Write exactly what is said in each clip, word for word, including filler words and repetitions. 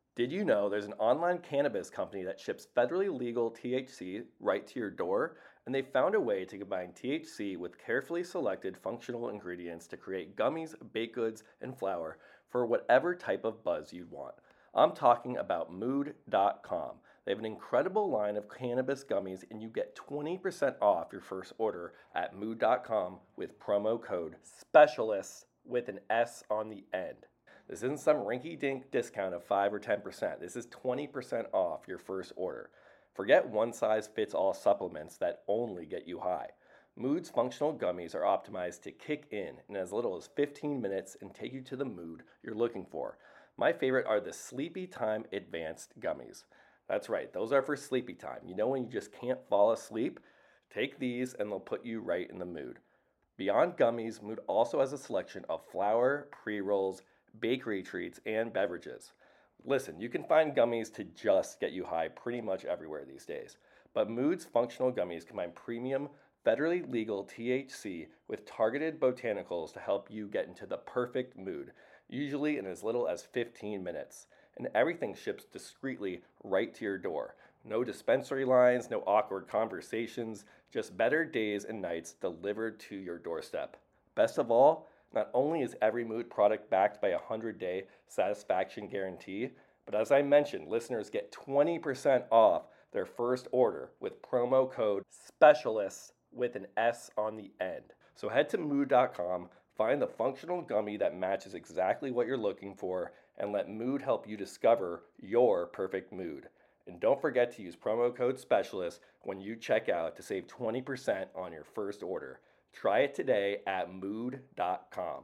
Did you know there's an online cannabis company that ships federally legal T H C right to your door? And they found a way to combine T H C with carefully selected functional ingredients to create gummies, baked goods, and flour for whatever type of buzz you'd want. I'm talking about mood dot com. They have an incredible line of cannabis gummies, and you get twenty percent off your first order at mood dot com with promo code SPECIALIST with an S on the end. This isn't some rinky-dink discount of five or ten percent. This is twenty percent off your first order. Forget one-size-fits-all supplements that only get you high. Mood's functional gummies are optimized to kick in in as little as fifteen minutes and take you to the mood you're looking for. My favorite are the Sleepy Time Advanced Gummies. That's right, those are for sleepy time. You know when you just can't fall asleep? Take these and they'll put you right in the mood. Beyond gummies, Mood also has a selection of flour, pre-rolls, bakery treats, and beverages. Listen, you can find gummies to just get you high pretty much everywhere these days, but Mood's functional gummies combine premium, federally legal T H C with targeted botanicals to help you get into the perfect mood, usually in as little as fifteen minutes. And everything ships discreetly right to your door. No dispensary lines, no awkward conversations, just better days and nights delivered to your doorstep. Best of all, not only is every Mood product backed by a one hundred day satisfaction guarantee, but as I mentioned, listeners get twenty percent off their first order with promo code SPECIALIST with an S on the end. So head to mood dot com, find the functional gummy that matches exactly what you're looking for, and let Mood help you discover your perfect mood. And don't forget to use promo code SPECIALIST when you check out to save twenty percent on your first order. Try it today at mood dot com.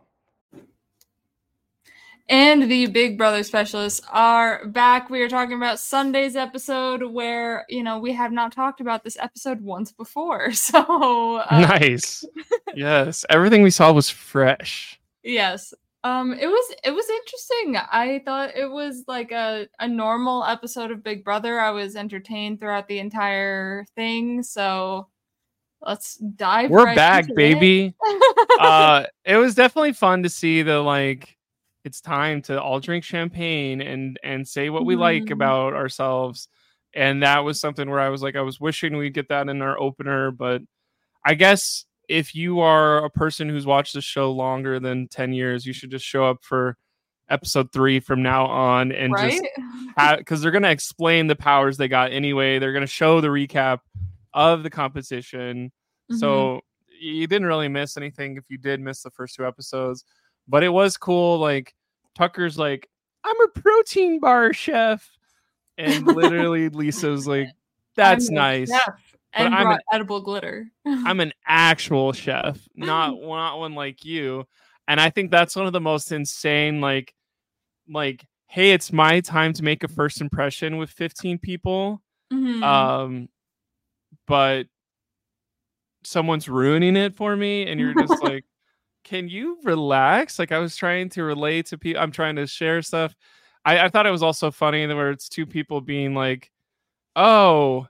And the Big Brother specialists are back. We are talking about Sunday's episode where, you know, we have not talked about this episode once before. So uh, nice. Yes. Everything we saw was fresh. Yes. Um, it was it was interesting. I thought it was like a, a normal episode of Big Brother. I was entertained throughout the entire thing. So let's dive We're right back, into baby. It. uh, it was definitely fun to see the like. It's time to all drink champagne and and say what we mm-hmm. like about ourselves. And that was something where I was like, I was wishing we'd get that in our opener. But I guess if you are a person who's watched the show longer than ten years, you should just show up for episode three from now on and right? just because they're going to explain the powers they got anyway. They're going to show the recap of the competition. Mm-hmm. So you didn't really miss anything if you did miss the first two episodes. But it was cool. Like Tucker's like, I'm a protein bar chef. And literally Lisa's like, that's nice. Chef and brought an, edible glitter. I'm an actual chef, not, not one like you. And I think that's one of the most insane, like, like, hey, it's my time to make a first impression with fifteen people. Mm-hmm. Um, but someone's ruining it for me. And you're just like, can you relax? Like I was trying to relate to people. I'm trying to share stuff. I, I thought it was also funny where it's two people being like, oh,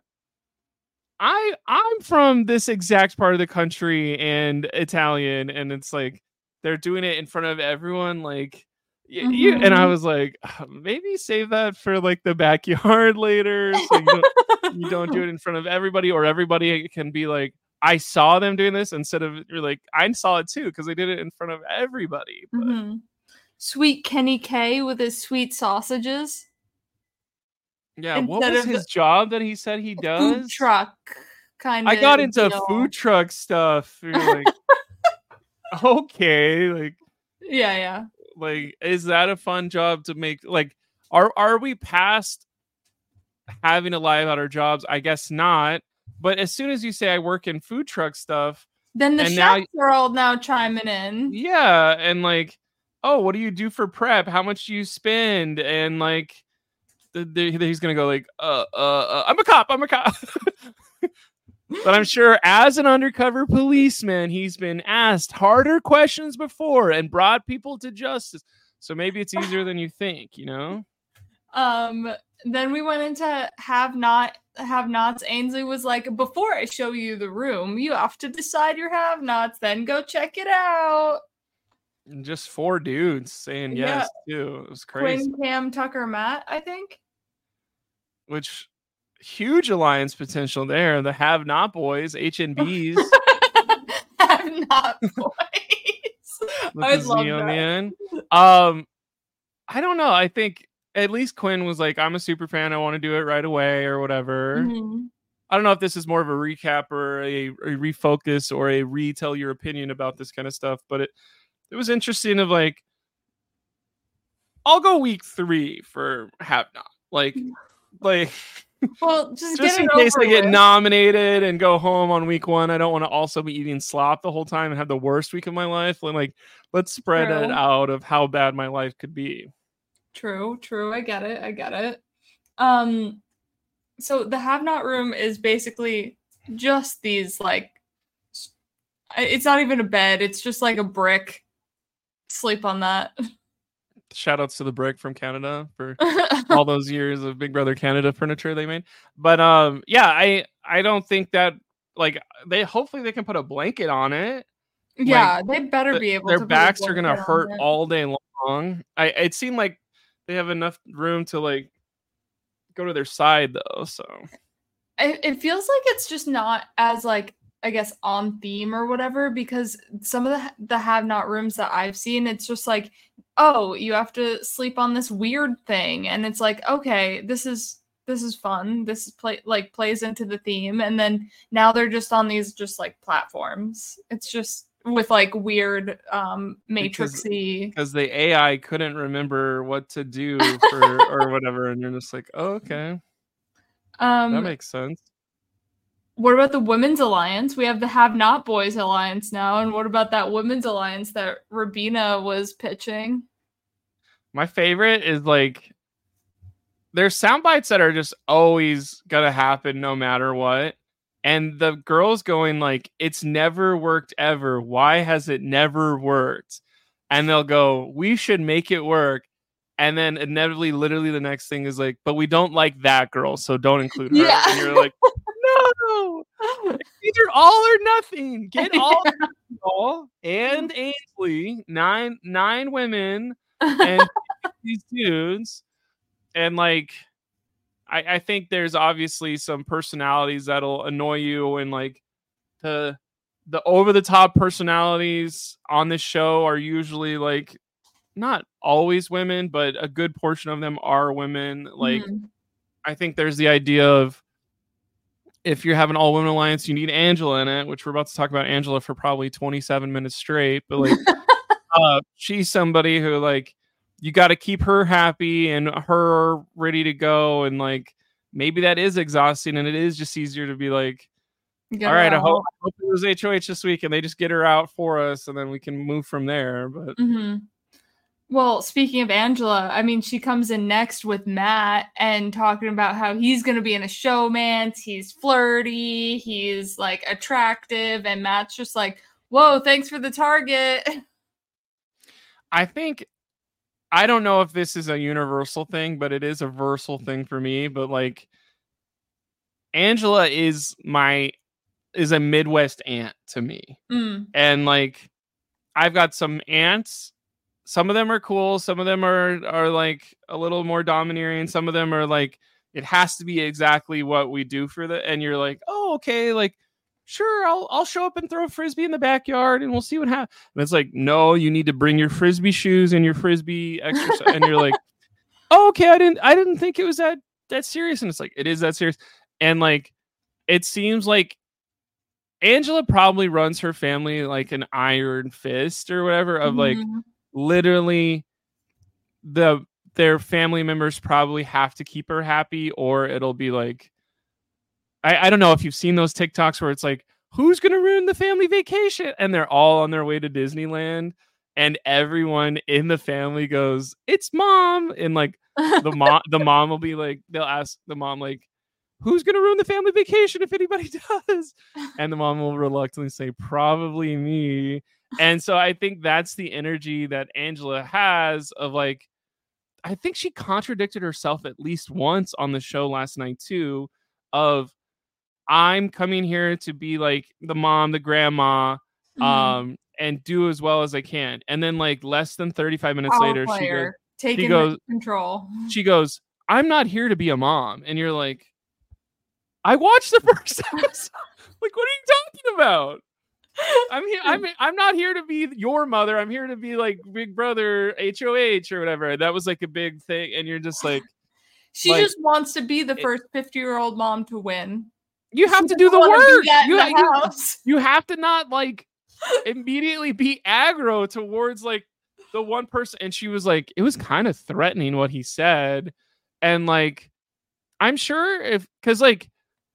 I, I'm from this exact part of the country and Italian. And it's like, they're doing it in front of everyone. Like, mm-hmm. you, and I was like, maybe save that for like the backyard later. So you don't, you don't do it in front of everybody, or everybody can be like, I saw them doing this, instead of you're like, I saw it too because they did it in front of everybody. But... Mm-hmm. Sweet Kenny K with his sweet sausages. Yeah, instead what was his job that he said he does? Food truck kind of. I got into deal. food truck stuff. You're like, okay, like, yeah, yeah. Like, is that a fun job to make? Like, are are we past having to lie about our jobs? I guess not. But as soon as you say I work in food truck stuff, then the chefs now, are all now chiming in. Yeah, and like, oh, what do you do for prep? How much do you spend? And like, the, the, he's gonna go like, uh, uh, uh, I'm a cop. I'm a cop. But I'm sure as an undercover policeman, he's been asked harder questions before and brought people to justice. So maybe it's easier than you think, you know? Um. Then we went into have not have nots. Ainsley was like, before I show you the room, you have to decide your have nots, then go check it out. Just four dudes saying Yeah. yes too. It was crazy. Quinn, Cam, Tucker, Matt, I think. Which huge alliance potential there. The Have Not Boys, H N Bs. Have Not Boys. With I'd the love Z on the that. end. Um, I don't know. I think at least Quinn was like, I'm a super fan. I want to do it right away or whatever. Mhm. I don't know if this is more of a recap or a, a refocus or a retell your opinion about this kind of stuff, but it, it was interesting of like, I'll go week three for Have Not. Like, like Well, just, just get in it case over I get with. nominated and go home on week one, I don't want to also be eating slop the whole time and have the worst week of my life. Like, let's spread True. it out of how bad my life could be. True, true. I get it. I get it. Um, so the Have Not room is basically just these like, s- it's not even a bed. It's just like a brick. Sleep on that. Shout outs to the Brick from Canada for all those years of Big Brother Canada furniture they made. But um, yeah, I I don't think that like they hopefully they can put a blanket on it. Yeah, Like, they better the- be able their to. put a backs are gonna blanket on hurt it. all day long. I it seemed like they have enough room to like go to their side though. So It, it feels like it's just not as like I guess on theme or whatever, because some of the the Have Not rooms that I've seen, it's just like, oh, you have to sleep on this weird thing, and it's like, okay, this is this is fun. This is play like plays into the theme, and then now they're just on these just like platforms. It's just with like weird um matrixy. because the A I couldn't remember what to do for or whatever, and you're just like, oh, okay, Um, that makes sense. What about the Women's Alliance? We have the Have Not Boys Alliance now. And what about that Women's Alliance that Rabina was pitching? My favorite is like there's sound bites that are just always gonna happen no matter what. And the girls going like, it's never worked ever. Why has it never worked? And they'll go, we should make it work. And then inevitably, literally the next thing is like, but we don't like that girl, so don't include her. Yeah. And you're like, no, either all or nothing. Get all, all and Ainsley, nine nine women and these dudes. And like, I, I think there's obviously some personalities that'll annoy you, and like the the over the top personalities on this show are usually like not always women, but a good portion of them are women. Like, Mhm. I think there's the idea of if you have an all women alliance, you need Angela in it, which we're about to talk about Angela for probably twenty-seven minutes straight. But like, uh, she's somebody who like you got to keep her happy and her ready to go, and like maybe that is exhausting, and it is just easier to be like, Get all her right, I hope, out. I hope it was H O H this week, and they just get her out for us, and then we can move from there. But Mhm. Well, speaking of Angela, I mean, she comes in next with Matt and talking about how he's going to be in a showmance. He's flirty. He's like attractive. And Matt's just like, whoa, thanks for the target. I think I don't know if this is a universal thing, but it is a versal thing for me. But like, Angela is my is a Midwest aunt to me, Mm. and like, I've got some aunts. Some of them are cool. Some of them are are like a little more domineering. Some of them are like, it has to be exactly what we do for the. And you're like, oh, okay, like, sure, I'll I'll show up and throw a frisbee in the backyard, and we'll see what happens. And it's like, no, you need to bring your frisbee shoes and your frisbee exercise. And you're like, oh, okay, I didn't I didn't think it was that that serious. And it's like, it is that serious. And like, it seems like Angela probably runs her family like an iron fist or whatever of like. Mhm. Literally the their family members probably have to keep her happy, or it'll be like I, I don't know if you've seen those TikToks where it's like, who's gonna ruin the family vacation? And they're all on their way to Disneyland, and everyone in the family goes, it's mom. And like the mom the mom will be like, they'll ask the mom, like, who's gonna ruin the family vacation if anybody does? And the mom will reluctantly say, probably me. And so I think that's the energy that Angela has of like, I think she contradicted herself at least once on the show last night too, of I'm coming here to be like the mom, the grandma, Mhm. um, and do as well as I can. And then like less than thirty-five minutes Power later, player, she goes, taking she goes, control. she goes, I'm not here to be a mom. And you're like, I watched the first episode. Like, what are you talking about? I'm here. I'm I'm not here to be your mother. I'm here to be like Big Brother H O H or whatever. That was like a big thing, and you're just like, she like, just wants to be the it, first fifty-year-old mom to win. You have she to do the work. You, the you, house. you have to not like immediately be aggro towards like the one person. And she was like, it was kind of threatening what he said, and like, I'm sure if because like.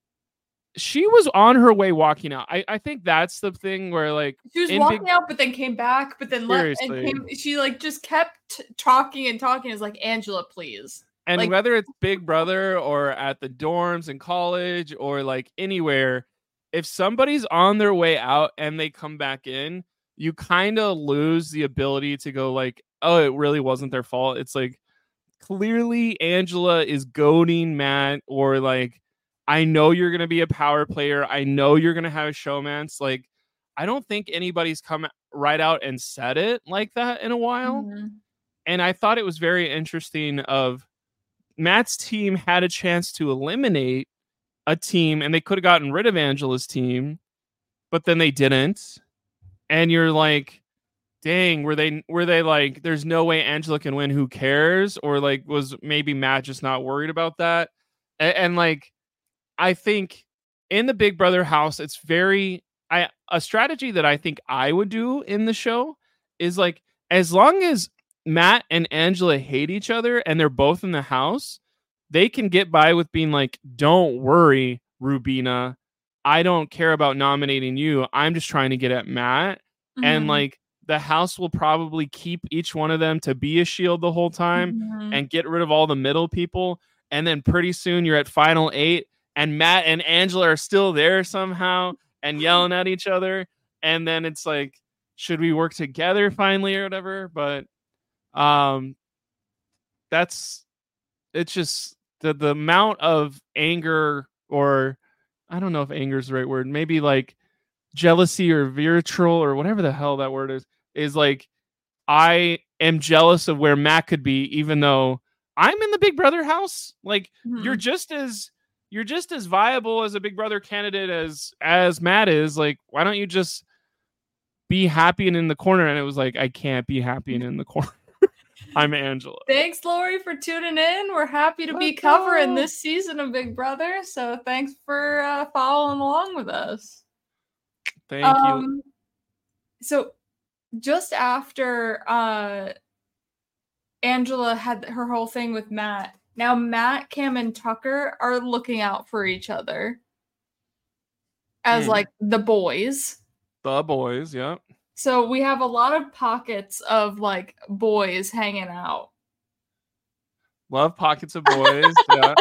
She was on her way walking out. I, I think that's the thing where like she was walking Big... out, but then came back, but then left and came. She like just kept talking and talking. Is like, Angela, please. And like... whether it's Big Brother or at the dorms in college or like anywhere, if somebody's on their way out and they come back in, you kind of lose the ability to go like, oh, it really wasn't their fault. It's like clearly Angela is goading Matt or like. I know you're going to be a power player. I know you're going to have a showmance. Like, I don't think anybody's come right out and said it like that in a while. Mm-hmm. And I thought it was very interesting of Matt's team had a chance to eliminate a team and they could have gotten rid of Angela's team, but then they didn't. And you're like, dang, were they, were they like, there's no way Angela can win. Who cares? Or like, was maybe Matt just not worried about that? And, and like, I think in the Big Brother house, it's very I a strategy that I think I would do in the show is like as long as Matt and Angela hate each other and they're both in the house, they can get by with being like, don't worry, Rubina. I don't care about nominating you. I'm just trying to get at Matt. Mm-hmm. And like the house will probably keep each one of them to be a shield the whole time mm-hmm. and get rid of all the middle people. And then pretty soon you're at final eight. And Matt and Angela are still there somehow and yelling at each other. And then it's like, should we work together finally or whatever? But um, that's, it's just the, the amount of anger or I don't know if anger is the right word. Maybe like jealousy or vitriol or whatever the hell that word is, is like, I am jealous of where Matt could be, even though I'm in the Big Brother house. Like mm-hmm. you're just as, You're just as viable as a Big Brother candidate as as Matt is. Like, why don't you just be happy and in the corner? And it was like, I can't be happy and in the corner. I'm Angela. Thanks, Lori, for tuning in. We're happy to Let's be covering go. this season of Big Brother. So thanks for uh, following along with us. Thank um, you. So just after uh, Angela had her whole thing with Matt, now, Matt, Cam, and Tucker are looking out for each other as, mm. like, the boys. The boys, yeah. So we have a lot of pockets of, like, boys hanging out. Love pockets of boys, yeah.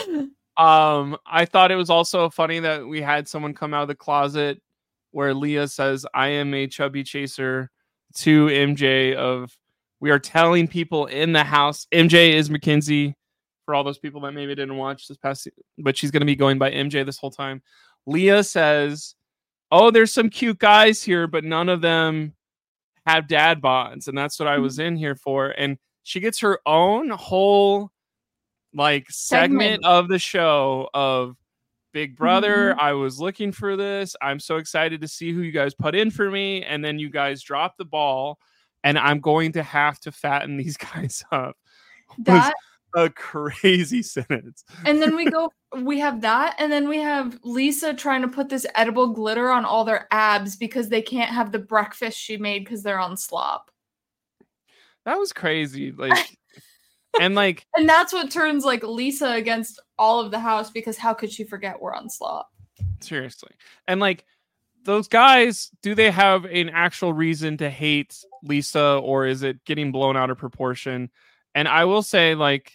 Um, I thought it was also funny that we had someone come out of the closet where Leah says, I am a chubby chaser to M J of, we are telling people in the house, M J is Mackenzie. For all those people that maybe didn't watch this past season, but she's going to be going by M J this whole time. Leah says, oh, there's some cute guys here, but none of them have dad bonds. And that's what I was in here for. And she gets her own whole like segment, segment. of the show of Big Brother. Mm-hmm. I was looking for this. I'm so excited to see who you guys put in for me. And then you guys drop the ball and I'm going to have to fatten these guys up. That a crazy sentence. And then we go, we have that. And then we have Lisa trying to put this edible glitter on all their abs because they can't have the breakfast she made because they're on slop. That was crazy. Like, and like, and that's what turns like Lisa against all of the house because how could she forget we're on slop? Seriously. And like, those guys, do they have an actual reason to hate Lisa or is it getting blown out of proportion? And I will say, like,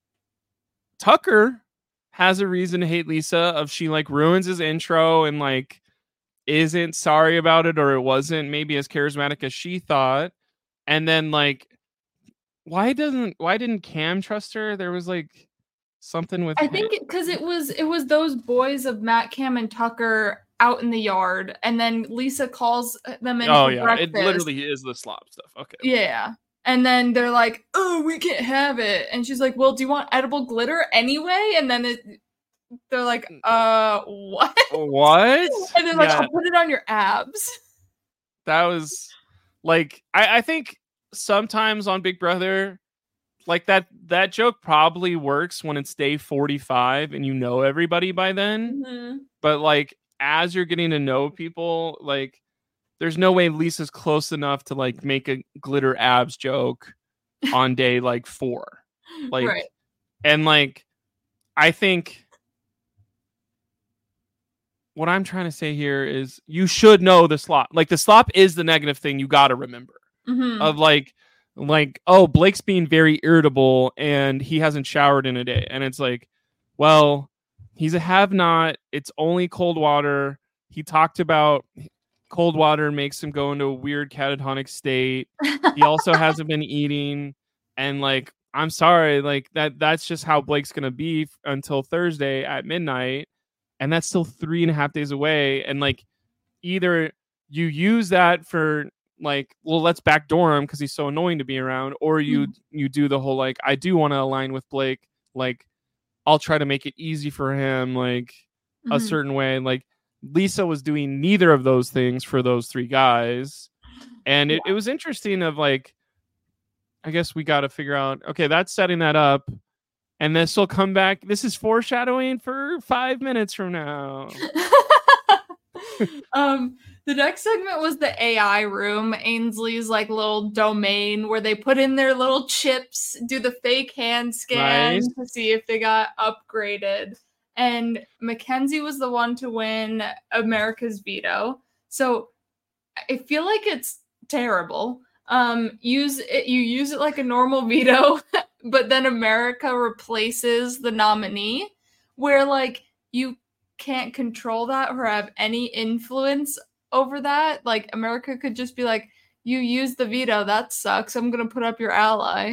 Tucker has a reason to hate Lisa of she like ruins his intro and like isn't sorry about it or it wasn't maybe as charismatic as she thought. And then like why doesn't why didn't Cam trust her? There was like something with I think because it, it was it was those boys of Matt, Cam, and Tucker out in the yard, and then Lisa calls them in Oh for yeah, breakfast. it literally is the slop stuff. Okay. Yeah. And then they're like, oh, we can't have it. And she's like, well, do you want edible glitter anyway? And then it, they're like, uh, what? What? And they're like, Yeah. I'll put it on your abs. That was like, I, I think sometimes on Big Brother, like that that joke probably works when it's day forty-five and you know everybody by then. Mm-hmm. But like as you're getting to know people, like there's no way Lisa's close enough to like make a glitter abs joke on day like four. Like Right. and like I think what I'm trying to say here is you should know the slop. Like the slop is the negative thing you got to remember. Mm-hmm. Of like like oh, Blake's being very irritable and he hasn't showered in a day, and it's like, well, he's a have not, it's only cold water. He talked about cold water makes him go into a weird catatonic state. He also hasn't been eating, and like I'm sorry, like that that's just how Blake's gonna be f- until Thursday at midnight, and that's still three and a half days away. And like either you use that for like, well, let's backdoor him because he's so annoying to be around, or you mm. you do the whole like, I do want to align with Blake, like I'll try to make it easy for him, like mm-hmm. a certain way. Like Lisa was doing neither of those things for those three guys, and it, yeah. it was interesting of like, I guess we got to figure out, okay, that's setting that up, and this will come back. This is foreshadowing for five minutes from now. um the next segment was the A I room, Ainsley's like little domain where they put in their little chips, do the fake hand scan nice. to see if they got upgraded. And Mackenzie was the one to win America's veto. So I feel like it's terrible. Um, use it, you use it like a normal veto, but then America replaces the nominee, where like you can't control that or have any influence over that. Like America could just be like, you use the veto, that sucks, I'm gonna put up your ally.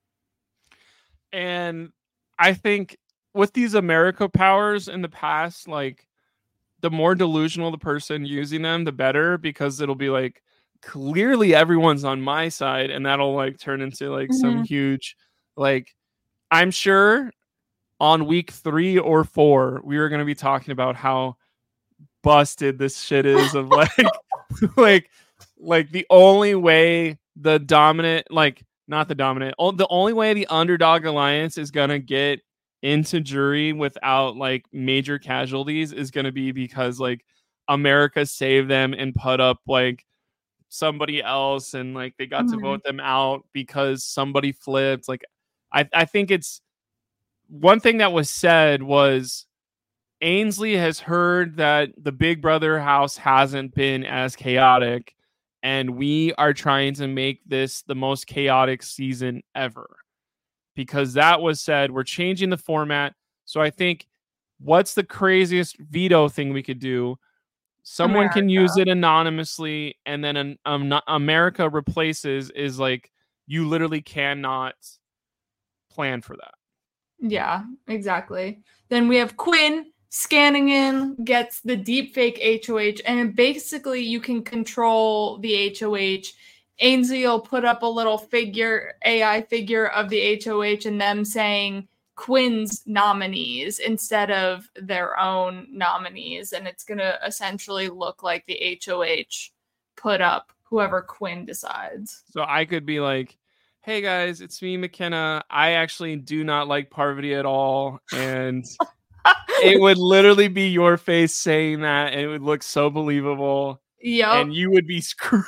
And I think with these America powers in the past, like the more delusional the person using them, the better, because it'll be like, clearly everyone's on my side, and that'll like turn into like mm-hmm. some huge, like I'm sure on week three or four, we were going to be talking about how busted this shit is of like, like, like the only way the dominant, like not the dominant, the only way the underdog alliance is going to get into jury without like major casualties is going to be because like America saved them and put up like somebody else, and like they got mm-hmm. to vote them out because somebody flipped. Like, I, I think it's, one thing that was said was Ainsley has heard that the Big Brother house hasn't been as chaotic, and we are trying to make this the most chaotic season ever. Because that was said, we're changing the format. So I think, what's the craziest veto thing we could do? Someone America. can use it anonymously, and then an, um, not, America replaces is like, you literally cannot plan for that. Yeah, exactly. Then we have Quinn scanning in, gets the deep fake H O H, and basically you can control the H O H. Ainsley will put up a little figure, A I figure of the H O H, and them saying Quinn's nominees instead of their own nominees, and it's going to essentially look like the H O H put up whoever Quinn decides. So I could be like, hey guys, it's me, McKenna. I actually do not like Parvati at all. And it would literally be your face saying that, and it would look so believable. Yeah. And you would be screwed.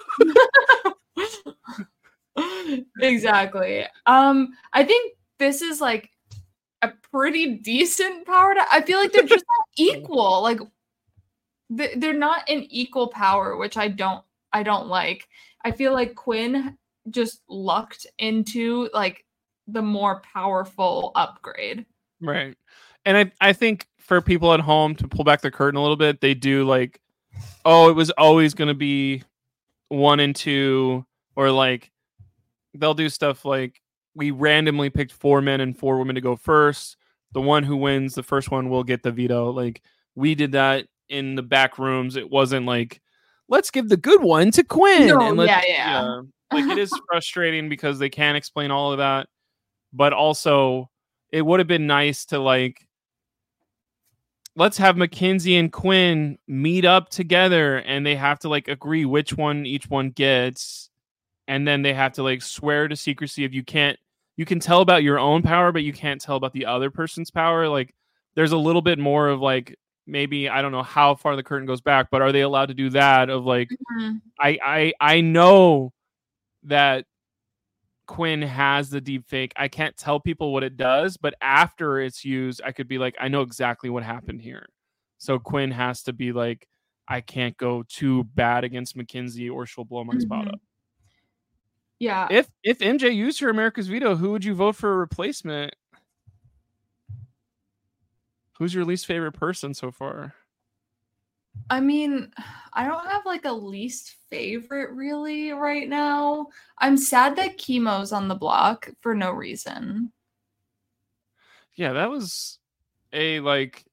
Exactly. Um, I think this is like a pretty decent power to, I feel like they're just not equal. Like they're not in equal power, which I don't I don't like. I feel like Quinn just lucked into like the more powerful upgrade. Right. And I, I think for people at home to pull back the curtain a little bit, they do like, oh, it was always going to be one and two, or like they'll do stuff like, we randomly picked four men and four women to go first. The one who wins the first one will get the veto. Like we did that in the back rooms. It wasn't like, let's give the good one to Quinn. No, and let's, yeah, yeah. yeah. Like, it is frustrating because they can't explain all of that. But also, it would have been nice to, like, let's have Mackenzie and Quinn meet up together, and they have to, like, agree which one each one gets. And then they have to, like, swear to secrecy if you can't, you can tell about your own power, but you can't tell about the other person's power. Like, there's a little bit more of, like, maybe, I don't know how far the curtain goes back, but are they allowed to do that? Of, like, Mhm. I, I, I know that Quinn has the deep fake. I can't tell people what it does, but after it's used, I could be like, I know exactly what happened here. So Quinn has to be like, I can't go too bad against Mackenzie or she'll blow my spot Mhm. up. Yeah. If if M J used her America's Veto, who would you vote for a replacement? Who's your least favorite person so far? I mean, I don't have like a least favorite really right now. I'm sad that Chemo's on the block for no reason. Yeah, that was a like.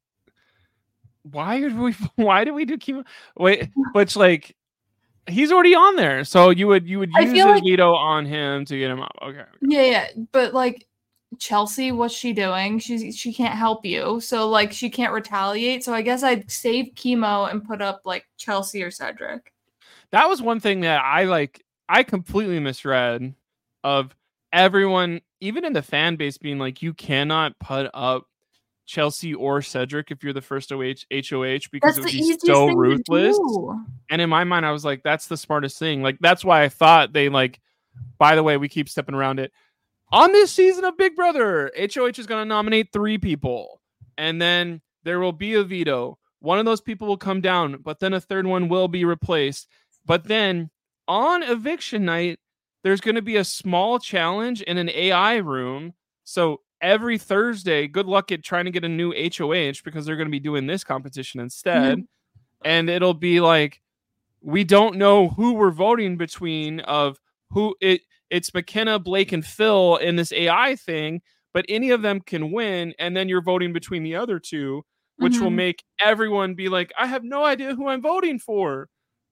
Why did we? Why did we do Chemo? Wait, which like. He's already on there, so you would you would I use his feel like- veto on him to get him up. Okay. Yeah, yeah, but like Chelsea, what's she doing? She's she can't help you, so like she can't retaliate. So I guess I'd save Chemo and put up like Chelsea or Cedric. That was one thing that I like. I completely misread of everyone, even in the fan base, being like, you cannot put up Chelsea or Cedric if you're the first O H H O H because That's it would the be easiest so thing ruthless. to do. And in my mind, I was like, that's the smartest thing. Like, that's why I thought they like, by the way, we keep stepping around it. On this season of Big Brother, H O H is going to nominate three people. And then there will be a veto. One of those people will come down, but then a third one will be replaced. But then on eviction night, there's going to be a small challenge in an A I room. So every Thursday, good luck at trying to get a new H O H because they're going to be doing this competition instead. Mhm. And it'll be like, we don't know who we're voting between of who it it's McKenna, Blake, and Phil in this A I thing, but any of them can win. And then you're voting between the other two, which will Mhm. make everyone be like, I have no idea who I'm voting for.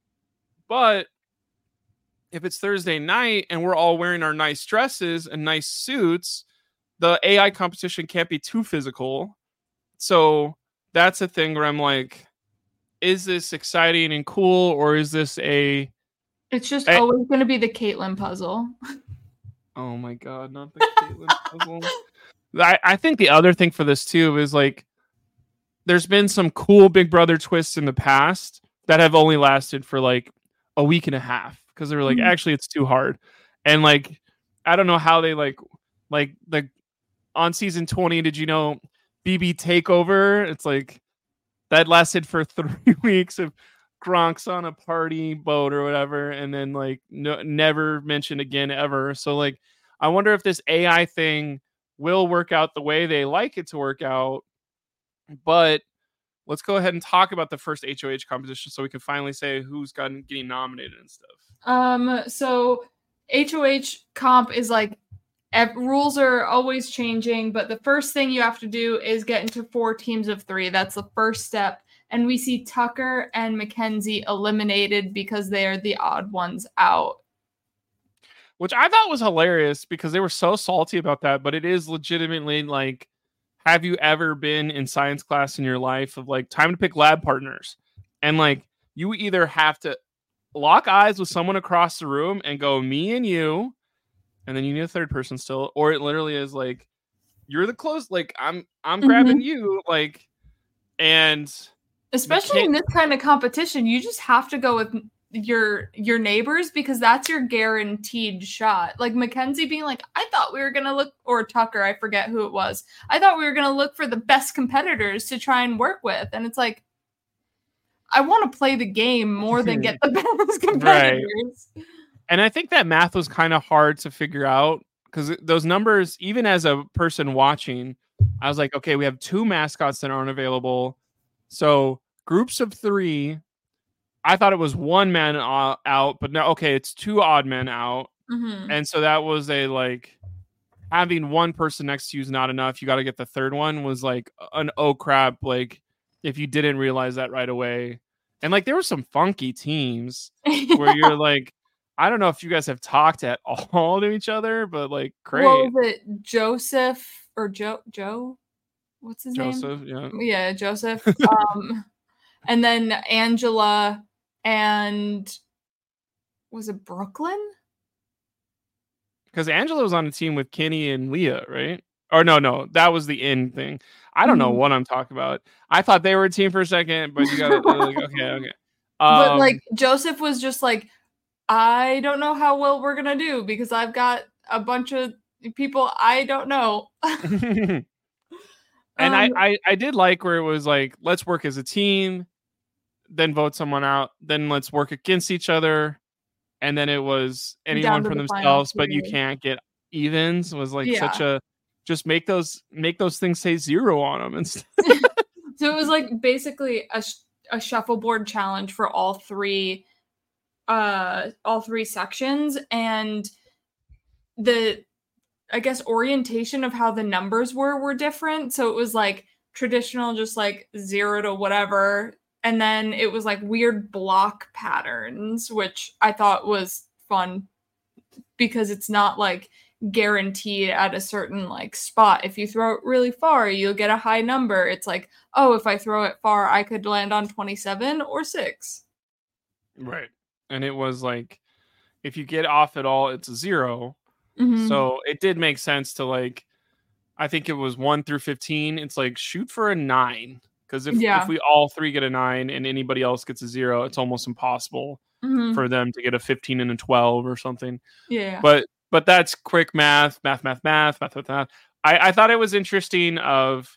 But if it's Thursday night and we're all wearing our nice dresses and nice suits, the A I competition can't be too physical. So that's a thing where I'm like, is this exciting and cool, or is this a It's just I- always going to be the Caitlyn puzzle. oh my god, not the Caitlyn puzzle. I, I think the other thing for this too is like there's been some cool Big Brother twists in the past that have only lasted for like a week and a half because they were like, Mhm. actually it's too hard. And like I don't know how they like like the on season twenty, did you know B B Takeover? It's like that lasted for three weeks of Gronk's on a party boat or whatever, and then like no, never mentioned again ever. So like, I wonder if this A I thing will work out the way they like it to work out. But let's go ahead and talk about the first H O H competition so we can finally say who's gotten getting nominated and stuff. Um, so H O H comp is like ev- rules are always changing, but the first thing you have to do is get into four teams of three. That's the first step. And we see Tucker and Mackenzie eliminated because they are the odd ones out. Which I thought was hilarious because they were so salty about that, but it is legitimately like, have you ever been in science class in your life of like time to pick lab partners? And like, you either have to lock eyes with someone across the room and go, me and you, and then you need a third person still, or it literally is like, you're the close, like I'm, I'm Mhm. grabbing you, like, and Especially in this kind of competition, you just have to go with your your neighbors because that's your guaranteed shot. Like Mackenzie being like, I thought we were gonna look, or Tucker, I forget who it was. I thought we were gonna look for the best competitors to try and work with, and it's like, I want to play the game more than get the best competitors. Right. And I think that math was kind of hard to figure out because those numbers, even as a person watching, I was like, okay, we have two mascots that aren't available. So groups of three, I thought it was one man out, but no, okay, it's two odd men out. Mm-hmm. And so that was a like having one person next to you is not enough. You got to get the third one was like an oh crap, like if you didn't realize that right away. And like there were some funky teams where you're like, I don't know if you guys have talked at all to each other, but like great. What was it? Joseph or Joe Joe? What's his Joseph, name? yeah. Yeah, Joseph. um and then Angela and was it Brooklyn? Because Angela was on a team with Kenny and Leah, right? Or no, no, that was the end thing. I don't know Mhm. what I'm talking about. I thought they were a team for a second, but you got like, okay, okay. But Um, like Joseph was just like, I don't know how well we're gonna do because I've got a bunch of people I don't know. and Um, I, I, I did like where it was like, let's work as a team, then vote someone out, then let's work against each other, and then it was anyone to for the final themselves, but you three. can't get evens. Was like Yeah. such a just make those make those things say zero on them and stuff. So it was like basically a sh- a shuffleboard challenge for all three, uh, all three sections, and the, I guess, orientation of how the numbers were were different. So it was like traditional, just like zero to whatever, and then it was like weird block patterns, which I thought was fun because it's not like guaranteed at a certain like spot. If you throw it really far, you'll get a high number. It's like, oh, if I throw it far, I could land on twenty-seven or six. Right. And it was like, if you get off at all, it's a zero. Mhm. So it did make sense to like, I think it was one through fifteen. It's like shoot for a nine. Because if, Yeah. if we all three get a nine and anybody else gets a zero, it's almost impossible Mhm. for them to get a fifteen and a twelve or something. Yeah. But but that's quick math, math, math, math, math, math, math. I, I thought it was interesting of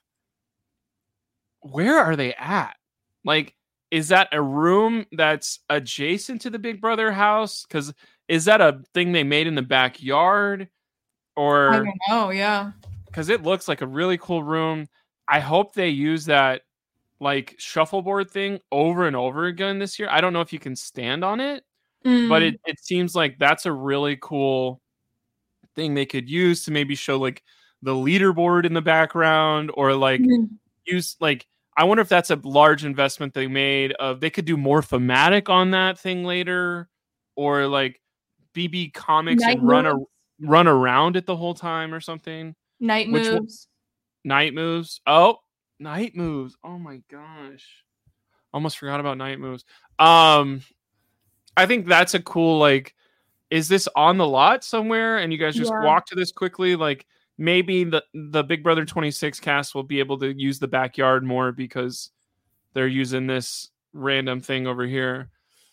where are they at? Like, is that a room that's adjacent to the Big Brother house? Because is that a thing they made in the backyard? I Or don't know. Yeah. because it looks like a really cool room. I hope they use that like shuffleboard thing over and over again this year. I don't know if you can stand on it, Mm. but it, it seems like that's a really cool thing they could use to maybe show like the leaderboard in the background, or like Mhm. use like, I wonder if that's a large investment they made of, they could do more thematic on that thing later, or like B B comics Night and run a, moves. run around it the whole time or something. Night Which one- moves. Night moves. Oh, night moves. Oh my gosh. Almost forgot about night moves. Um, I think that's a cool, like, is this on the lot somewhere? And you guys just Yeah. walk to this quickly? Like, maybe the, the Big Brother twenty-six cast will be able to use the backyard more because they're using this random thing over here.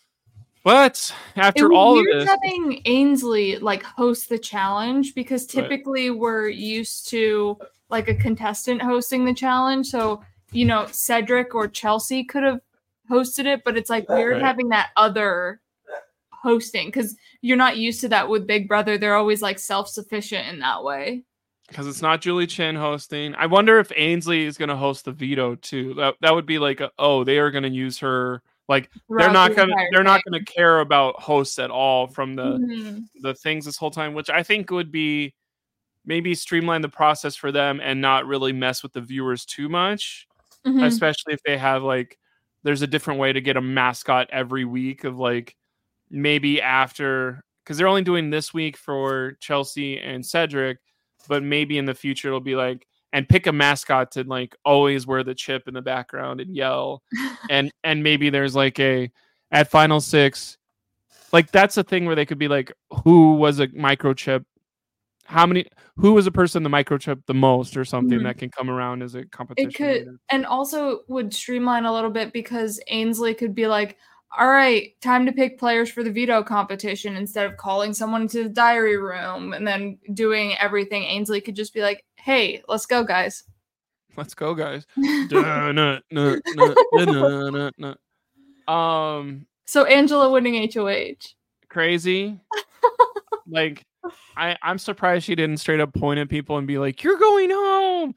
But after It was all of weird this, having Ainsley like host the challenge because Right. typically we're used to like a contestant hosting the challenge. So, you know, Cedric or Chelsea could have hosted it, but it's like weird Right. having that other hosting because you're not used to that with Big Brother. They're always like self-sufficient in that way. because it's not Julie Chen hosting. I wonder if Ainsley is going to host the veto too. That that would be like, a, oh, they are going to use her. Like they're throughout not the going to entire they're not thing. going to care about hosts at all from the Mhm. the things this whole time, which I think would be maybe streamline the process for them and not really mess with the viewers too much, Mhm. especially if they have like, there's a different way to get a mascot every week of like, maybe after, because they're only doing this week for Chelsea and Cedric, but maybe in the future it'll be like, and pick a mascot to like always wear the chip in the background and yell. and and maybe there's like a, at final six, like that's a thing where they could be like, who was a microchip, how many, who was a person the microchip the most or something Mhm. that can come around as a competition. It could, later. and also would streamline a little bit because Ainsley could be like, all right, time to pick players for the veto competition instead of calling someone to the diary room and then doing everything. Ainsley could just be like, hey, let's go, guys. Let's go, guys. Duh, nah, nah, nah, nah, nah, nah. Um, So Angela winning H O H. crazy. Like, I, I'm surprised she didn't straight up point at people and be like, you're going home.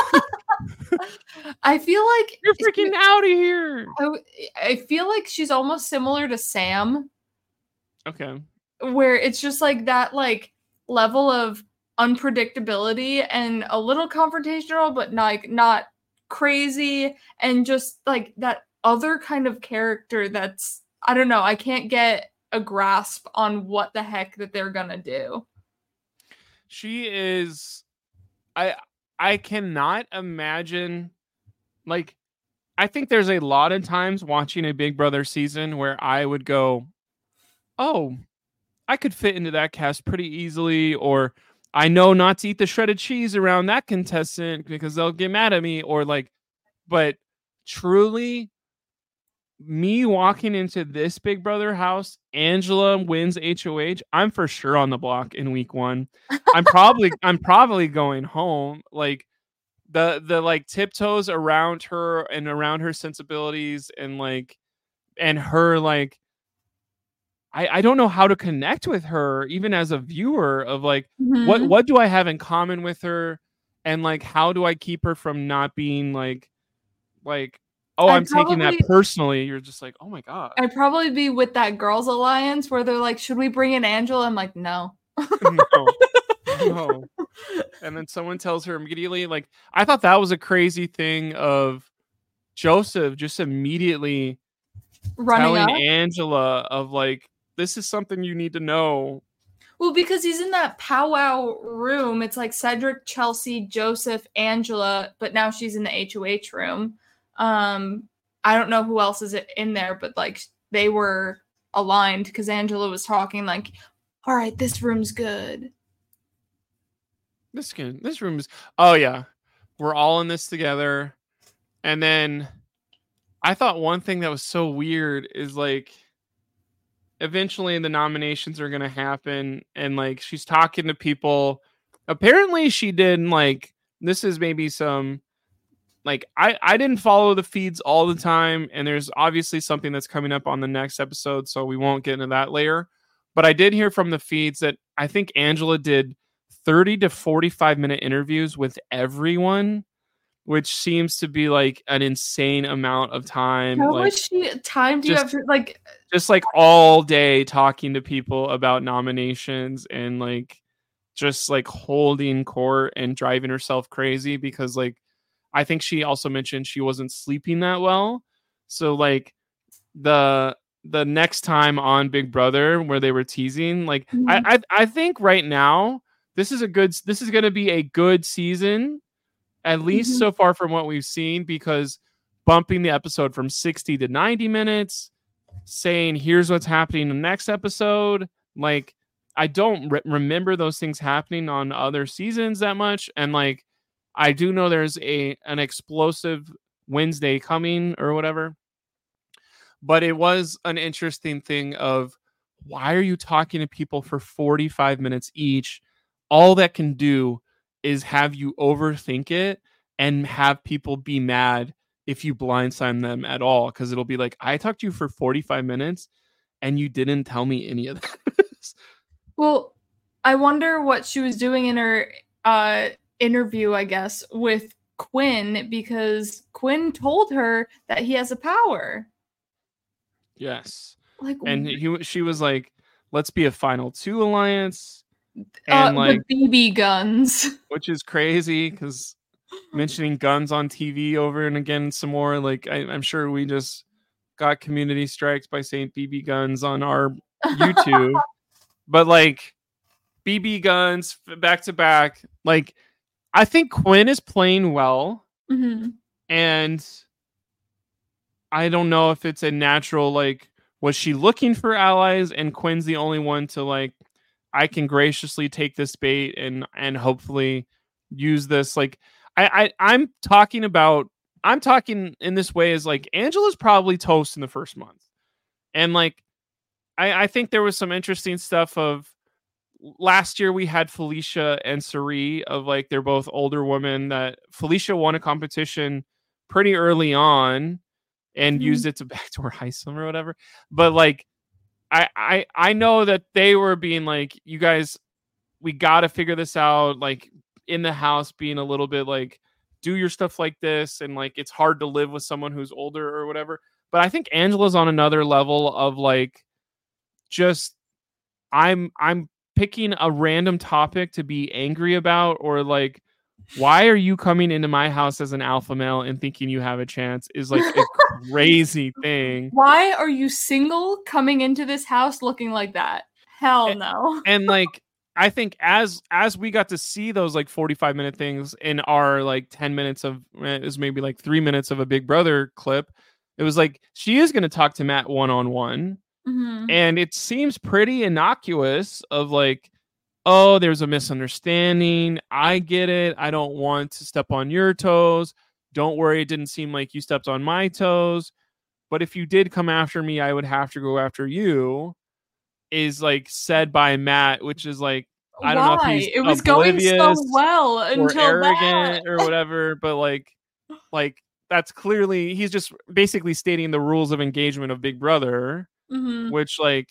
I feel like You're freaking out of here. I, w- I feel like she's almost similar to Sam, Okay. where it's just like that like level of unpredictability and a little confrontational, but not, like not crazy and just like that other kind of character that's, I don't know, I can't get a grasp on what the heck that they're gonna do. She is, I I cannot imagine, like, I think there's a lot of times watching a Big Brother season where I would go, oh, I could fit into that cast pretty easily, or I know not to eat the shredded cheese around that contestant because they'll get mad at me, or like, but truly, me walking into this Big Brother house, Angela wins H O H, I'm for sure on the block in week one. I'm probably I'm probably going home. Like the the like tiptoes around her and around her sensibilities and like and her like I, I don't know how to connect with her even as a viewer of like Mhm. what what do I have in common with her, and like how do I keep her from not being like like oh, I'd I'm taking that probably- personally. You're just like, oh my god. I'd probably be with that girls alliance where they're like, should we bring in Angela? I'm like, no. no, no. And then someone tells her immediately, like, I thought that was a crazy thing of Joseph just immediately Running telling up. Angela of like, this is something you need to know. Well, because he's in that powwow room. It's like Cedric, Chelsea, Joseph, Angela, but now she's in the H O H room. Um, I don't know who else is in there, but like they were aligned because Angela was talking like, all right, this room's good. This can, this room is, oh yeah, we're all in this together. And then I thought one thing that was so weird is like, eventually the nominations are going to happen. And like, she's talking to people. Apparently she did like, this is maybe some, like, I, I didn't follow the feeds all the time. And there's obviously something that's coming up on the next episode. So we won't get into that later. But I did hear from the feeds that I think Angela did thirty to forty-five minute interviews with everyone, which seems to be like an insane amount of time. How like, much she- time do you just- have to like? just like all day talking to people about nominations and like just like holding court and driving herself crazy because like I think she also mentioned she wasn't sleeping that well. So like the the next time on Big Brother where they were teasing, like Mhm. I, I I think right now this is a good this is gonna be a good season, at least Mhm. so far from what we've seen, because bumping the episode from sixty to ninety minutes, saying here's what's happening in the next episode, like I don't re- remember those things happening on other seasons that much, and like I do know there's a an explosive Wednesday coming or whatever, but it was an interesting thing of why are you talking to people for forty-five minutes each? All that can do is have you overthink it and have people be mad if you blindside them at all, because it'll be like, I talked to you for forty-five minutes and you didn't tell me any of this. Well, I wonder what she was doing in her uh, interview, I guess, with Quinn, because Quinn told her that he has a power. Yes. Like, And he she was like, let's be a final two alliance. uh, And like, with B B guns. which is crazy because mentioning guns on T V over and again some more, like I, I'm sure we just got community strikes by saying B B guns on our YouTube. But like B B guns back to back, like I think Quinn is playing well, Mm-hmm. and I don't know if it's a natural, like, was she looking for allies and Quinn's the only one to like, I can graciously take this bait and and hopefully use this. Like I, I I'm talking about I'm talking in this way as like Angela's probably toast in the first month. And like I, I think there was some interesting stuff of last year we had Felicia and Cirie of like they're both older women that Felicia won a competition pretty early on and Mhm. used it to backdoor heist them or whatever. But like I, I I know that they were being like, you guys, we got to figure this out. Like in the house, being a little bit like, do your stuff like this, and like it's hard to live with someone who's older or whatever. But I think Angela's on another level of like, just I'm I'm picking a random topic to be angry about, or like Why are you coming into my house as an alpha male and thinking you have a chance is like a crazy thing. Why are you single coming into this house looking like that? Hell and, no. And like, I think as as we got to see those like forty-five minute things in our like ten minutes of, it was maybe like three minutes of a Big Brother clip, it was like, she is going to talk to Matt one-on-one. Mm-hmm. And it seems pretty innocuous of like, oh, there's a misunderstanding. I get it. I don't want to step on your toes. Don't worry. It didn't seem like you stepped on my toes. But if you did come after me, I would have to go after you, is like said by Matt, which is like, I don't Why? know if he's it was going so well or until arrogant that. or whatever, but like, like that's clearly, he's just basically stating the rules of engagement of Big Brother, mm-hmm. which like,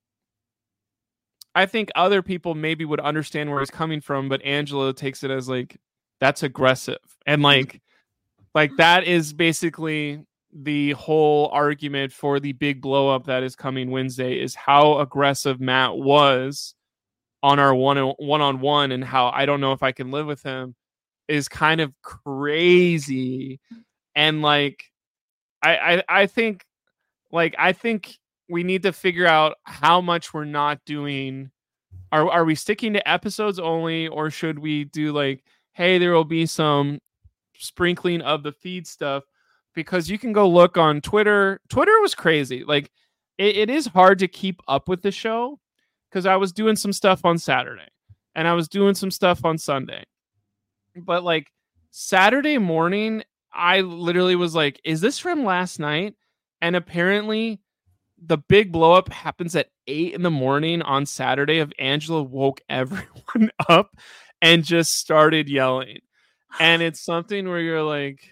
I think other people maybe would understand where he's coming from, but Angela takes it as like, that's aggressive. And like, like that is basically the whole argument for the big blow up that is coming Wednesday, is how aggressive Matt was on our one one on one, and how I don't know if I can live with him is kind of crazy. And like, I, I, I think like, I think we need to figure out how much we're not doing. Are are we sticking to episodes only, or should we do like, hey, there will be some sprinkling of the feed stuff? Because you can go look on Twitter. Twitter was crazy. Like, it, it is hard to keep up with the show, because I was doing some stuff on Saturday and I was doing some stuff on Sunday. But like Saturday morning, I literally was like, is this from last night? And apparently the big blow up happens at eight in the morning on Saturday. Of Angela woke everyone up and just started yelling. And it's something where you're like,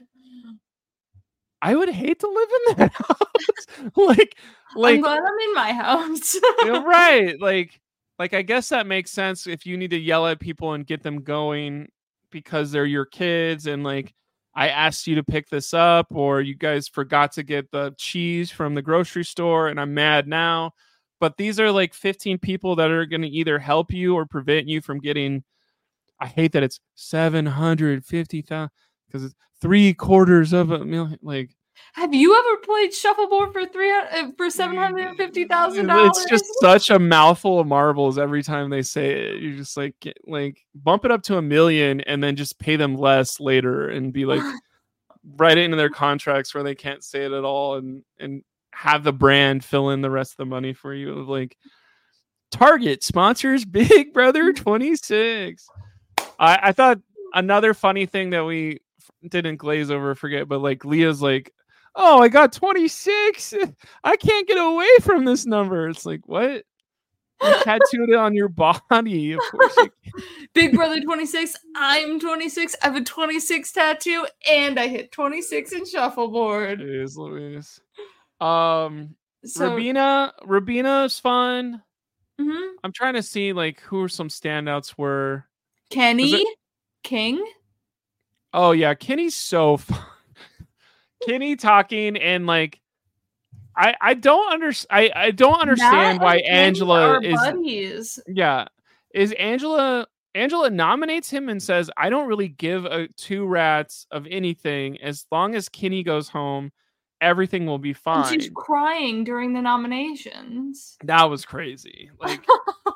I would hate to live in that house. like, like, I'm glad I'm in my house. You're right. Like, like, I guess that makes sense if you need to yell at people and get them going because they're your kids. And like, I asked you to pick this up, or you guys forgot to get the cheese from the grocery store and I'm mad now. But these are like fifteen people that are going to either help you or prevent you from getting, I hate that it's seven hundred fifty thousand because it's three quarters of a million. Like, have you ever played shuffleboard for three hundred for seven hundred and fifty thousand dollars? It's just such a mouthful of marbles every time they say it. You just like get, like bump it up to a million and then just pay them less later and be like write it into their contracts where they can't say it at all, and and have the brand fill in the rest of the money for you. Like, Target sponsors Big Brother twenty-six. I, I thought another funny thing that we didn't glaze over, forget, but like Leah's like, oh, I got twenty-six. I can't get away from this number. It's like, what? You tattooed it on your body. Of course you can. Big Brother twenty-six. I'm twenty-six. I have a twenty-six tattoo, and I hit twenty-six in shuffleboard. Jeez Louise. Um, so, Rabina, Rabina's fun. Mm-hmm. I'm trying to see like who some standouts were. Kenny it... King. Oh yeah, Kenny's so fun. Kenny talking and like, I I don't under I I don't understand Matt why and Angela Kenny are is buddies. Yeah, is Angela Angela nominates him and says, I don't really give a two rats of anything as long as Kenny goes home. Everything will be fine. And she's crying during the nominations. That was crazy. Like,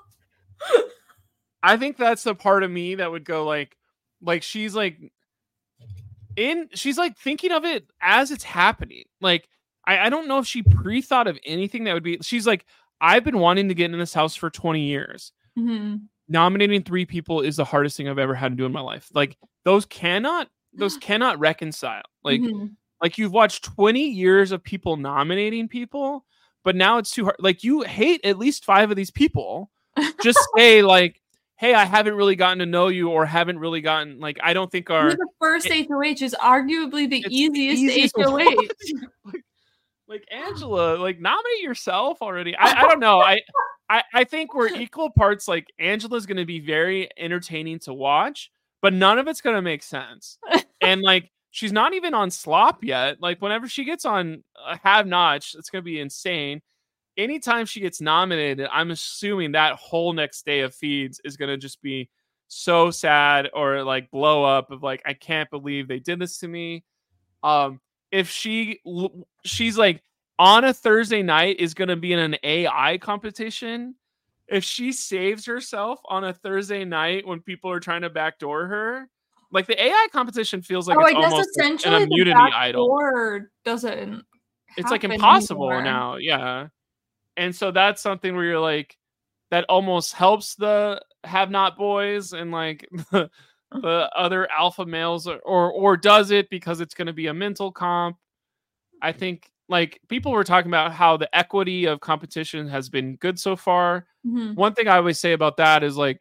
I think that's the part of me that would go like, like she's like in, she's like thinking of it as it's happening. Like, I, I don't know if she pre-thought of anything that would be, she's like, I've been wanting to get in this house for twenty years. Mm-hmm. Nominating three people is the hardest thing I've ever had to do in my life. Like, those cannot, those cannot reconcile. Like, mm-hmm. Like, you've watched twenty years of people nominating people, but now it's too hard. Like, you hate at least five of these people. Just say, like, hey, I haven't really gotten to know you, or haven't really gotten, like, I don't think our... The first it, H O H is arguably the easiest, easiest H O H. like, like, Angela, like, nominate yourself already. I, I don't know. I, I, I think we're equal parts. Like, Angela's going to be very entertaining to watch, but none of it's going to make sense. And, like, she's not even on Slop yet. Like, whenever she gets on uh, Have Notch, it's going to be insane. Anytime she gets nominated, I'm assuming that whole next day of feeds is going to just be so sad or like blow up of like, I can't believe they did this to me. Um, if she she's like on a Thursday night is going to be in an A I competition. If she saves herself on a Thursday night when people are trying to backdoor her, like the A I competition feels like oh, it's I guess almost like essentially an immunity the idol. backdoor doesn't. It's like happen impossible anymore. now. Yeah. And so that's something where you're like, that almost helps the have not boys and like the, the other alpha males, or, or, or does it because it's going to be a mental comp? I think like people were talking about how the equity of competition has been good so far. Mm-hmm. One thing I always say about that is like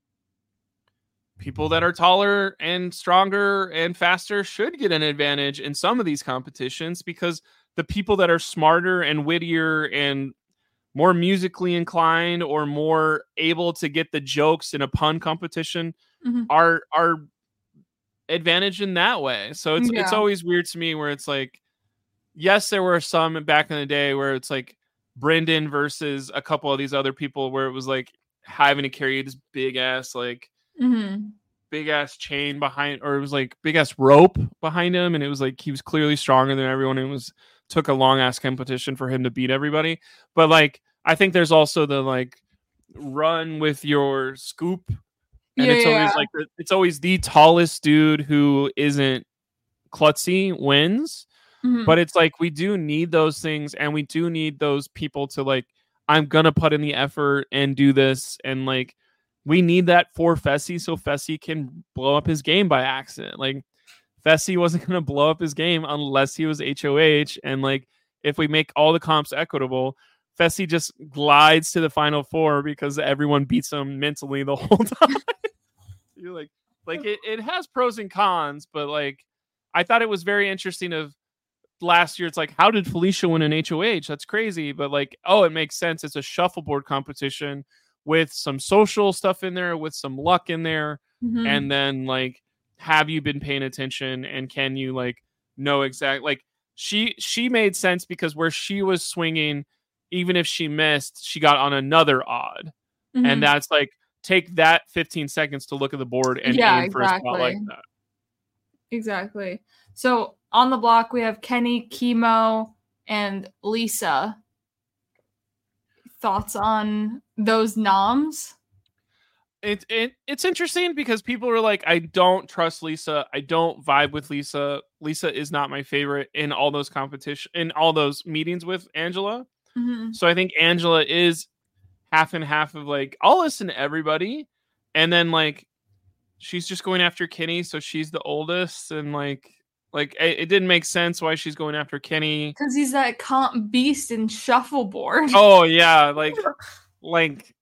people that are taller and stronger and faster should get an advantage in some of these competitions, because the people that are smarter and wittier and more musically inclined or more able to get the jokes in a pun competition Mm-hmm. are are advantaged in that way. So it's Yeah. it's always weird to me where it's like, yes, there were some back in the day where it's like Brendan versus a couple of these other people where it was like having to carry this big ass like Mm-hmm. big ass chain behind, or it was like big ass rope behind him, and it was like he was clearly stronger than everyone, and it was took a long ass competition for him to beat everybody. But like I think there's also the like run with your scoop, and Yeah, it's always yeah. like it's always the tallest dude who isn't klutzy wins. Mhm. But it's like we do need those things, and we do need those people to like, I'm gonna put in the effort and do this, and like we need that for Fessy so Fessy can blow up his game by accident. Like Fessy wasn't gonna blow up his game unless he was H O H, and like if we make all the comps equitable, Fessy just glides to the final four because everyone beats him mentally the whole time. You're like, like it, it has pros and cons, but like I thought it was very interesting of last year. It's like, how did Felicia win an H O H? That's crazy. But like, oh, it makes sense. It's a shuffleboard competition with some social stuff in there, with some luck in there. Mhm. And then like, have you been paying attention, and can you like know exactly like she she made sense because where she was swinging, even if she missed, she got on another odd. Mhm. And that's like, take that fifteen seconds to look at the board and Yeah, aim for a spot like exactly. that. Exactly. So on the block, we have Kenny, Chemo, and Lisa. Thoughts on those noms? It, it it's interesting because people were like, I don't trust Lisa. I don't vibe with Lisa. Lisa is not my favorite in all those competition in all those meetings with Angela. Mm-hmm. So I think Angela is half and half of like, I'll listen to everybody. And then like she's just going after Kenny, so she's the oldest, and like like it, it didn't make sense why she's going after Kenny. Because he's that comp beast in shuffleboard. Oh yeah, like like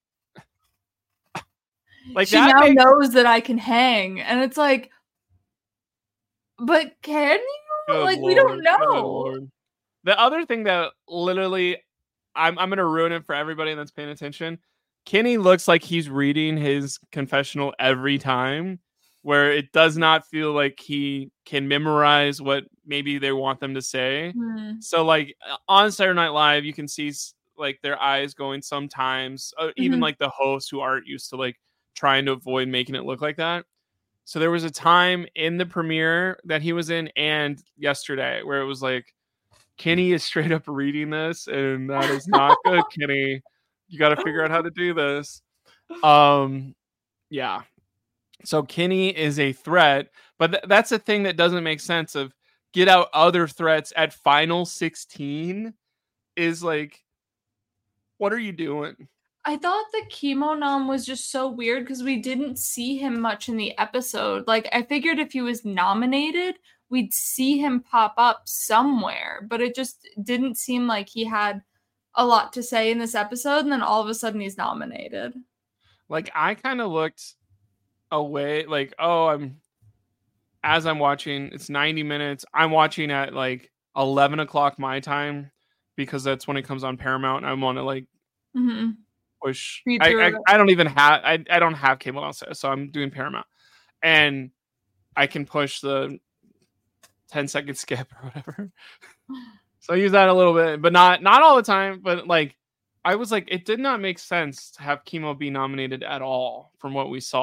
like she that now makes- knows that I can hang, and it's like, but can you? Good like we don't Lord, good know. Lord. The other thing that literally, I'm I'm gonna ruin it for everybody that's paying attention. Kenny looks like he's reading his confessional every time, where it does not feel like he can memorize what maybe they want them to say. Hmm. So like on Saturday Night Live, you can see like their eyes going sometimes, uh, even Mhm. like the hosts who aren't used to like trying to avoid making it look like that. So there was a time in the premiere that he was in and yesterday where it was like, Kenny is straight up reading this, and that is not good, Kenny. You got to figure out how to do this. Um, yeah. So Kenny is a threat, but th- that's a thing that doesn't make sense. Of get out other threats at final sixteen is like, what are you doing? I thought the Chemo nom was just so weird because we didn't see him much in the episode. Like, I figured if he was nominated, we'd see him pop up somewhere, but it just didn't seem like he had a lot to say in this episode, and then all of a sudden he's nominated. Like, I kind of looked away, like, oh, I'm as I'm watching, it's ninety minutes. I'm watching at like eleven o'clock my time because that's when it comes on Paramount. I want to like Mm-hmm. push. Read I, through I, it. I don't even have I, I don't have cable also, so I'm doing Paramount, and I can push the ten second skip or whatever. So I use that a little bit, but not not all the time. But like, I was like, it did not make sense to have Chemo be nominated at all from what we saw.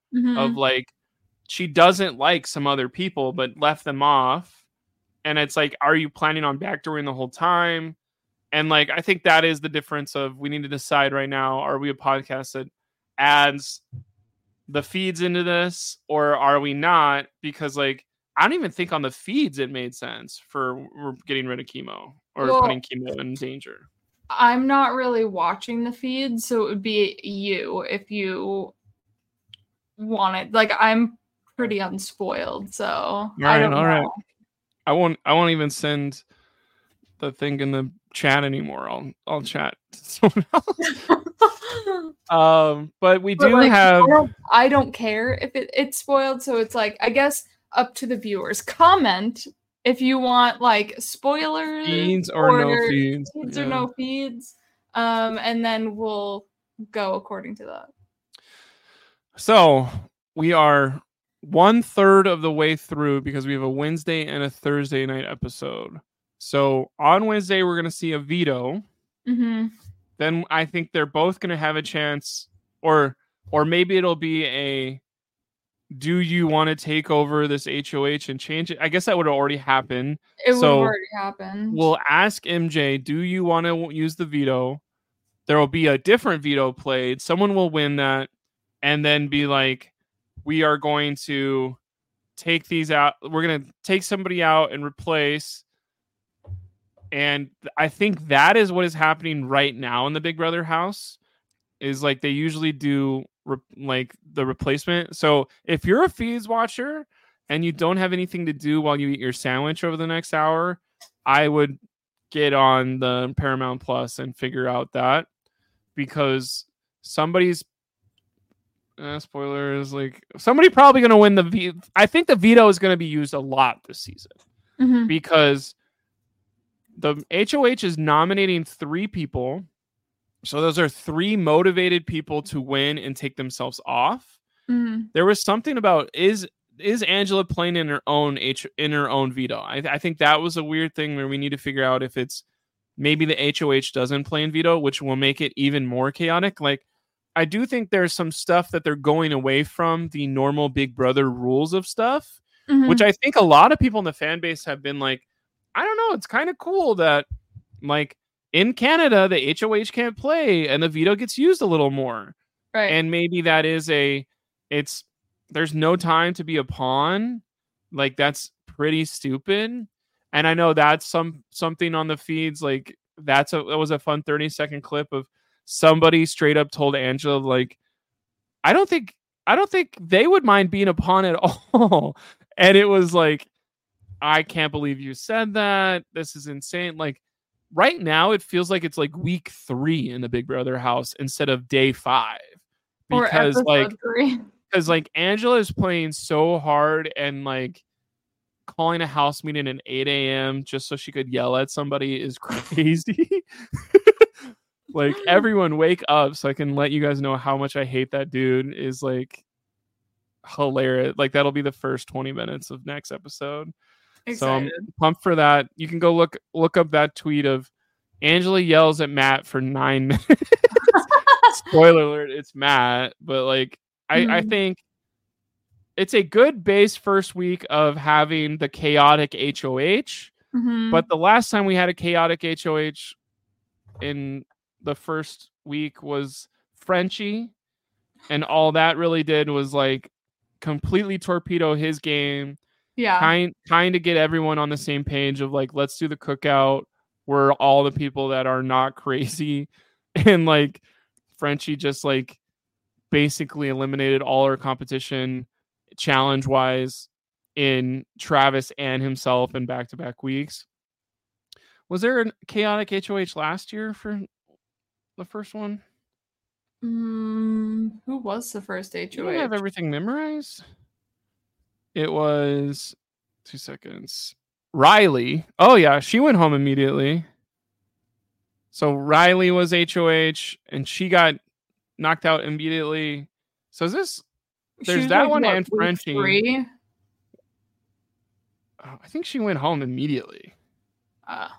Mhm. of like she doesn't like some other people but left them off, and it's like, are you planning on backdooring the whole time? And like I think that is the difference of we need to decide right now, are we a podcast that adds the feeds into this or are we not? Because like I don't even think on the feeds it made sense for we're getting rid of chemo or Well, putting chemo in danger. I'm not really watching the feed, so it would be you if you wanted. Like, I'm pretty unspoiled, so All I right, don't all know. right. I won't. I won't even send the thing in the chat anymore. I'll. I'll chat to someone else. um, but we But, do like, have. I don't, I don't care if it, it's spoiled, so it's like, I guess up to the viewers. Comment if you want like spoilers Feeds or no feeds. feeds Yeah. or no feeds, um, and then we'll go according to that. So we are one third of the way through because we have a Wednesday and a Thursday night episode. So on Wednesday we're gonna see a veto. Mm-hmm. Then I think they're both gonna have a chance, or or maybe it'll be a, do you want to take over this H O H and change it? I guess that would have already happened. It would So have already happened. We'll ask M J, do you want to use the veto? There will be a different veto played. Someone will win that and then be like, we are going to take these out. We're going to take somebody out and replace. And I think that is what is happening right now in the Big Brother house, is like they usually do re- like the replacement. So if you're a feeds watcher and you don't have anything to do while you eat your sandwich over the next hour, I would get on the Paramount Plus and figure out that, because somebody's uh, spoilers, like somebody probably going to win the veto. I think the veto is going to be used a lot this season mm-hmm. because the H O H is nominating three people. So those are three motivated people to win and take themselves off. Mm-hmm. There was something about, is is Angela playing in her own H in her own veto? I, I think that was a weird thing where we need to figure out if it's maybe the H O H doesn't play in veto, which will make it even more chaotic. Like, I do think there's some stuff that they're going away from the normal Big Brother rules of stuff, Mm-hmm. which I think a lot of people in the fan base have been like, I don't know, it's kind of cool that like in Canada, the H O H can't play and the veto gets used a little more. Right. And maybe that is a, it's, there's no time to be a pawn. Like, that's pretty stupid. And I know that's some, something on the feeds. Like that's a, that was a fun thirty second clip of somebody straight up told Angela, like, I don't think, I don't think they would mind being a pawn at all. And it was like, I can't believe you said that. This is insane. Like, right now, it feels like it's like week three in the Big Brother house instead of day five. Because or like, three. because like Angela is playing so hard and like calling a house meeting at eight a.m. just so she could yell at somebody is crazy. Like, everyone wake up so I can let you guys know how much I hate that dude is like hilarious. Like, that'll be the first twenty minutes of next episode. Excited. So I'm pumped for that. You can go look look up that tweet of Angela yells at Matt for nine minutes. Spoiler alert, it's Matt. But like, I, Mm-hmm. I think it's a good base first week of having the chaotic H O H. Mm-hmm. But the last time we had a chaotic H O H in the first week was Frenchie. And all that really did was like completely torpedo his game. Yeah. Kind, kind of get everyone on the same page of like, let's do the cookout. We're all the people that are not crazy. And like Frenchie just like basically eliminated all our competition challenge wise in Travis and himself in back-to-back weeks. Was there a chaotic H O H last year for the first one? Mm, who was the first H You O H? don't have everything memorized? It was two seconds. Riley. Oh yeah, she went home immediately. So Riley was H O H and she got knocked out immediately. So is this there's She that like, one what, and week Frenchie. Three? Oh, I think she went home immediately. Uh,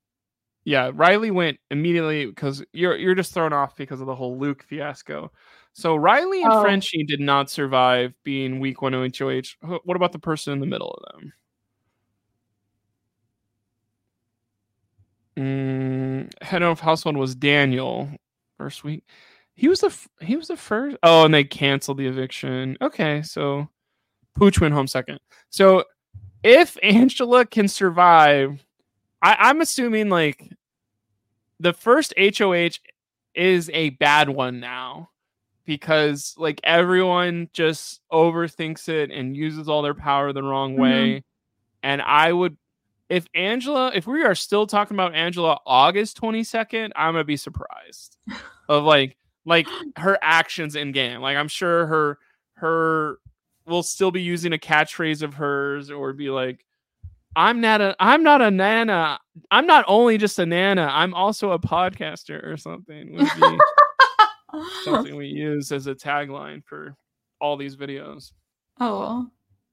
Yeah, Riley went immediately because you're you're just thrown off because of the whole Luke fiasco. So Riley and Oh. Frenchie did not survive being week one of H O H. What about the person in the middle of them? Mm, head of household was Daniel. First week, he was the f- he was the first. Oh, and they canceled the eviction. Okay, so Pooch went home second. So if Angela can survive, I, I'm assuming like the first H O H is a bad one now because like everyone just overthinks it and uses all their power the wrong way. Mhm. And I would, if Angela, if we are still talking about Angela August twenty-second, I'm gonna be surprised of like like her actions in game. Like I'm sure her her will still be using a catchphrase of hers or be like, I'm not a I'm not a nana. I'm not only just a nana, I'm also a podcaster or something. Would be something we use as a tagline for all these videos. Oh.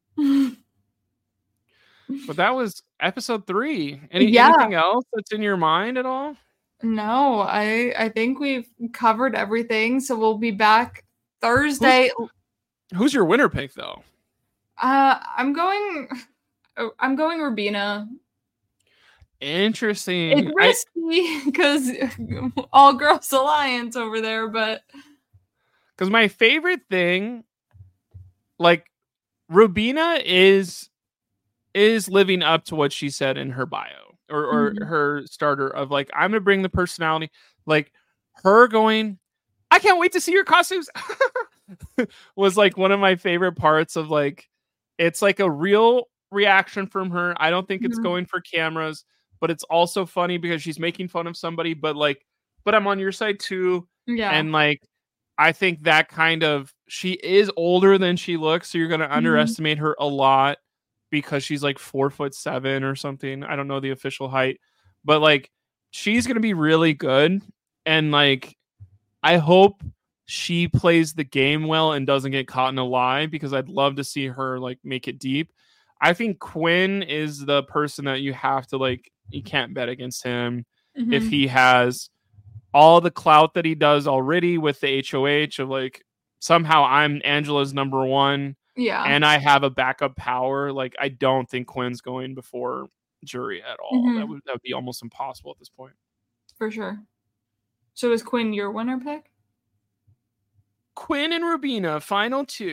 But that was episode three. Any Yeah. anything else that's in your mind at all? No, I I think we've covered everything. So we'll be back Thursday. Who's your winner pick though? Uh, I'm going. I'm going Rubina. Interesting. It's risky because all girls alliance over there, but because my favorite thing, like Rubina is is living up to what she said in her bio or, or Mhm. her starter of like, I'm gonna bring the personality, like her going, I can't wait to see your costumes was like one of my favorite parts of like, it's like a real reaction from her. I don't think it's Mhm. going for cameras, but it's also funny because she's making fun of somebody, but like, but I'm on your side too. yeah. And like, I think that kind of, she is older than she looks, so you're going to Mhm. underestimate her a lot because she's like four foot seven or something. I don't know the official height, but like, she's going to be really good. And like, I hope she plays the game well and doesn't get caught in a lie because I'd love to see her like make it deep. I think Quinn is the person that you have to like, you can't bet against him Mhm. if he has all the clout that he does already with the H O H of like, somehow I'm Angela's number one yeah. and I have a backup power. Like, I don't think Quinn's going before jury at all. Mhm. That would that would be almost impossible at this point. For sure. So is Quinn your winner pick? Quinn and Rubina, final two.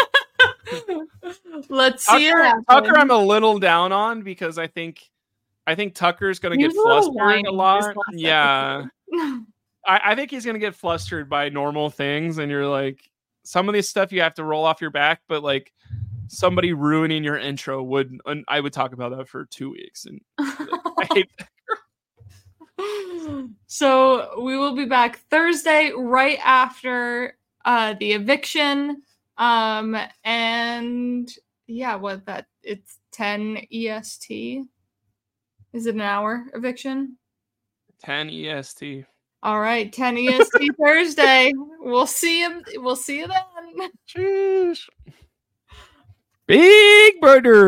Let's see it Tucker, happen. Tucker, I'm a little down on because I think I think Tucker's gonna He get was a little flustered whiny a this lot. last Yeah, episode. I, I think he's gonna get flustered by normal things, and you're like, some of this stuff you have to roll off your back, but like somebody ruining your intro would, and I would talk about that for two weeks, and I hate that. So we will be back Thursday right after uh the eviction. Um and yeah, what that it's ten E S T. Is it an hour eviction? ten E S T. All right, ten E S T Thursday. We'll see you we'll see you then. Jeez. Big Brother.